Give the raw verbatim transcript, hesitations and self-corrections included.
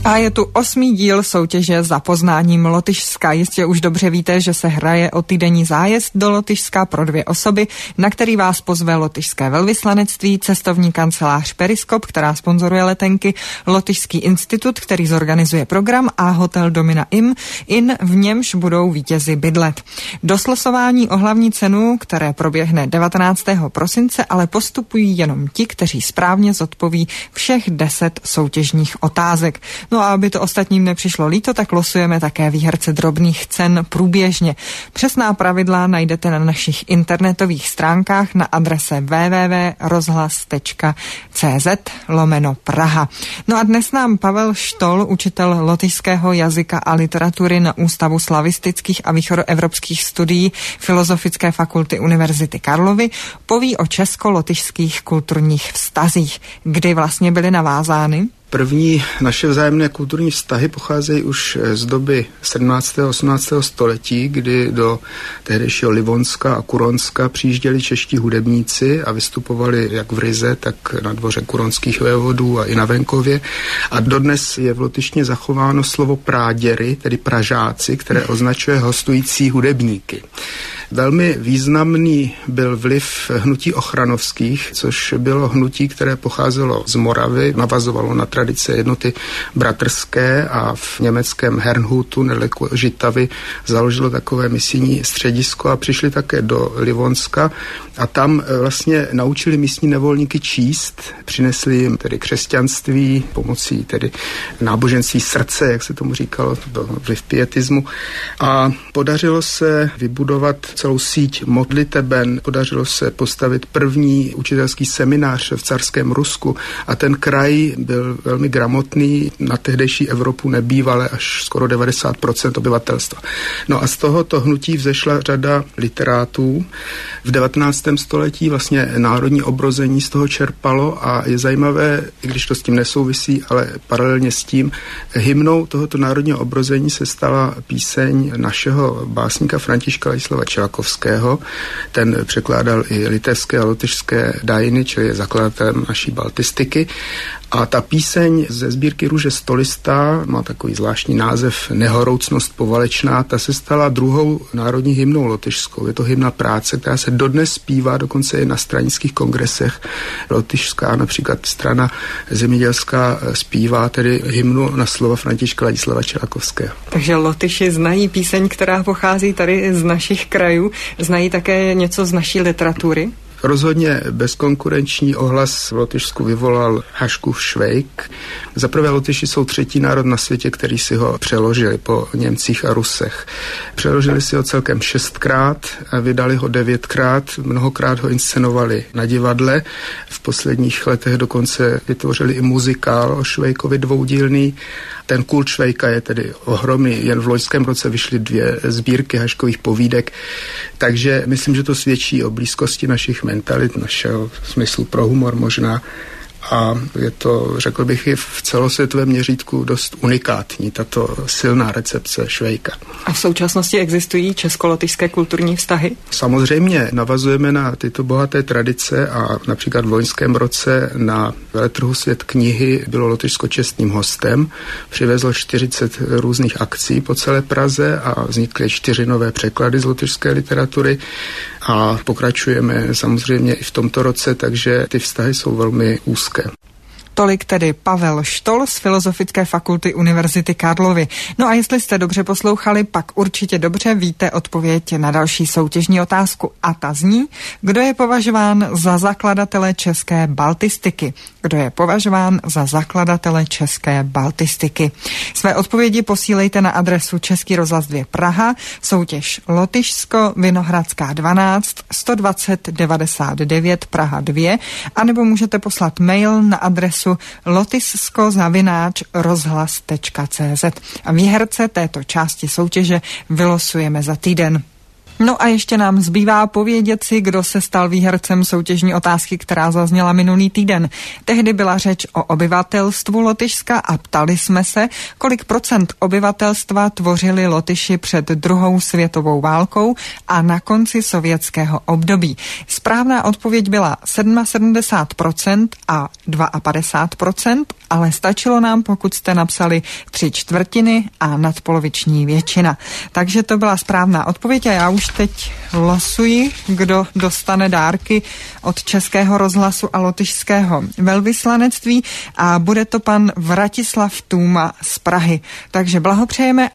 A je tu osmý díl soutěže Za poznáním Lotyšska. Jistě už dobře víte, že se hraje o týdenní zájezd do Lotyšska pro dvě osoby, na který vás pozve Lotyšské velvyslanectví, cestovní kancelář Periskop, která sponzoruje letenky, Lotyšský institut, který zorganizuje program, a hotel Domina Inn, Inn, v němž budou vítězi bydlet. Do slosování o hlavní cenu, které proběhne devatenáctého prosince, ale postupují jenom ti, kteří správně zodpoví všech deset soutěžních otázek. No a aby to ostatním nepřišlo líto, tak losujeme také výherce drobných cen průběžně. Přesná pravidla najdete na našich internetových stránkách na adrese w w w tečka rozhlas tečka c z lomeno Praha. No a dnes nám Pavel Štol, učitel lotyšského jazyka a literatury na Ústavu slavistických a východoevropských studií Filozofické fakulty Univerzity Karlovy, poví o česko-lotyšských kulturních vztazích. Kdy vlastně byly navázány? První naše vzájemné kulturní vztahy pocházejí už z doby sedmnáctého a osmnáctého století, kdy do tehdejšího Livonska a Kuronska přijížděli čeští hudebníci a vystupovali jak v Rize, tak na dvoře kuronských vévodů a i na venkově. A dodnes je v lotyštině zachováno slovo práděry, tedy pražáci, které označuje hostující hudebníky. Velmi významný byl vliv hnutí ochranovských, což bylo hnutí, které pocházelo z Moravy, navazovalo na tradice jednoty bratrské a v německém Herrnhutu nedaleko Žitavy založilo takové misijní středisko a přišli také do Livonska a tam vlastně naučili místní nevolníky číst, přinesli jim tedy křesťanství pomocí tedy náboženství srdce, jak se tomu říkalo, to byl vliv pietismu, a podařilo se vybudovat celou síť modliteben, podařilo se postavit první učitelský seminář v carském Rusku a ten kraj byl velmi gramotný, na tehdejší Evropu nebývale až skoro devadesát procent obyvatelstva. No a z tohoto hnutí vzešla řada literátů. V devatenáctém století vlastně národní obrození z toho čerpalo a je zajímavé, i když to s tím nesouvisí, ale paralelně s tím, hymnou tohoto národního obrození se stala píseň našeho básníka Františka Ladislava Čelakovského. Ten překládal i litevské a lotyšské dajiny, čili je zakladatelem naší baltistiky. A ta píseň ze sbírky Růže stolistá má takový zvláštní název Nehoroucnost povalečná, ta se stala druhou národní hymnou lotyšskou. Je to hymna práce, která se dodnes zpívá, dokonce i na stranických kongresech. Lotyšská, například strana zemědělská, zpívá tedy hymnu na slova Františka Ladislava Čelakovského. Takže Lotyši znají píseň, která pochází tady z našich krajů, znají také něco z naší literatury? Rozhodně bezkonkurenční ohlas v Lotyšsku vyvolal Haškův Švejk. Zaprvé Lotyši jsou třetí národ na světě, který si ho přeložili po Němcích a Rusech. Přeložili si ho celkem šestkrát a vydali ho devětkrát, mnohokrát ho inscenovali na divadle. V posledních letech dokonce vytvořili i muzikál o Švejkovi dvoudílný. Ten kult Švejka je tedy ohromný, jen v loňském roce vyšly dvě sbírky Haškových povídek, takže myslím, že to svědčí o blízkosti našich mentalit, našeho smyslu pro humor možná. A je to, řekl bych, i v celosvětovém měřítku dost unikátní, tato silná recepce Švejka. A v současnosti existují česko-lotyšské kulturní vztahy? Samozřejmě navazujeme na tyto bohaté tradice a například v loňském roce na veletrhu Svět knihy bylo Lotyšsko čestným hostem. Přivezlo čtyřicet různých akcí po celé Praze a vznikly čtyři nové překlady z lotyšské literatury a pokračujeme samozřejmě i v tomto roce, takže ty vztahy jsou velmi úzké. Tolik tedy Pavel Štol z Filozofické fakulty Univerzity Karlovy. No a jestli jste dobře poslouchali, pak určitě dobře víte odpověď na další soutěžní otázku. A ta zní, kdo je považován za zakladatele české baltistiky? Kdo je považován za zakladatele české baltistiky? Své odpovědi posílejte na adresu Český rozhlas dva Praha, soutěž Lotyšsko, Vinohradská dvanáct, sto dvacet devadesát devět Praha dva, anebo můžete poslat mail na adresu lotyšsko zavináč rozhlas tečka cé zet. A výherce této části soutěže vylosujeme za týden. No a ještě nám zbývá povědět si, kdo se stal výhercem soutěžní otázky, která zazněla minulý týden. Tehdy byla řeč o obyvatelstvu Lotyšska a ptali jsme se, kolik procent obyvatelstva tvořili Lotyši před druhou světovou válkou a na konci sovětského období. Správná odpověď byla sedmdesát sedm procent a padesát dva procent ale stačilo nám, pokud jste napsali tři čtvrtiny a nadpoloviční většina. Takže to byla správná odpověď a já už teď losuji, kdo dostane dárky od Českého rozhlasu a lotyšského velvyslanectví a bude to pan Vratislav Tůma z Prahy. Takže blahopřejeme